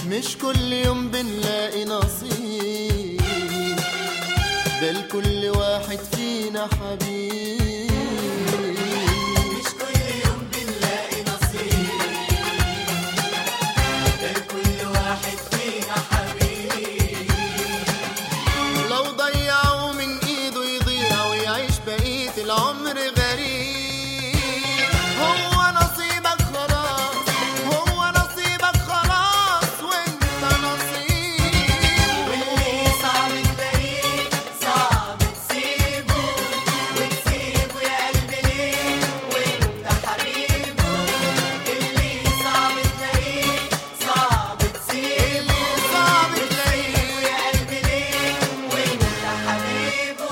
مش كل يوم بنلاقي نصيب، ده لكل واحد فينا حبيب. مش كل يوم بنلاقي نصيب، ده لكل واحد فينا حبيب. لو ضيعوا من ايده يضيع ويعيش بقية العمر غريب. هو نصيبك خلاص، هو نصيبك خلاص، وانت نصيب. واللي صعب تلاقيه صعب تسيبه، وتسيبه يا قلبي ليه وانت حبيبه. اللي صعب تلاقيه صعب تسيبه، صعب وتسيبه يا قلبي ليه وانت حبيبه.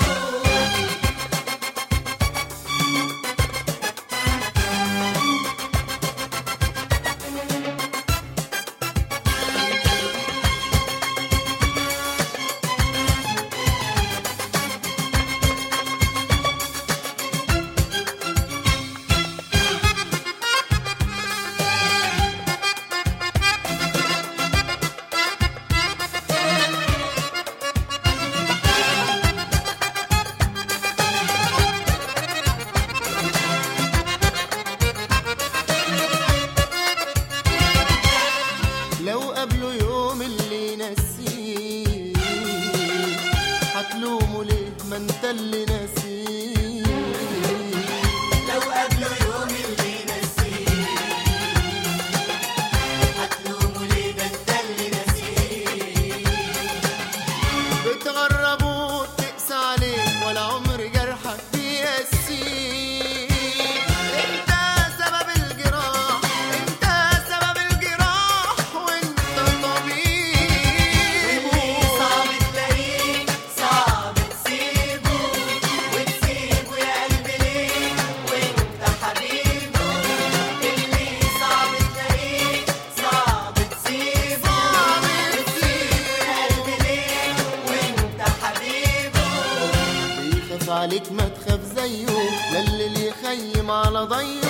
لو قابله يوم اللي نسيه هتلومه ليه ما انت اللي نسيه. لو قابله يوم اللي نسيه هتلومه ليه ده انت اللي نسيه. بتغرب وتقسى عليه ولا عمر جرحك بيقسيه. انت سبب الجراح، انت سبب الجراح، وانت طبيب. صعب تلاقيه صعب تسيبه، وتسيبه يا قلبي ليه وانت حبيبه. اللي صعب تلاقيه صعب تسيبه، وتسيبه يا قلبي ليه وانت حبيبه. بيخاف عليك ما تخاف زيه، لا اللي يخيم على ضيه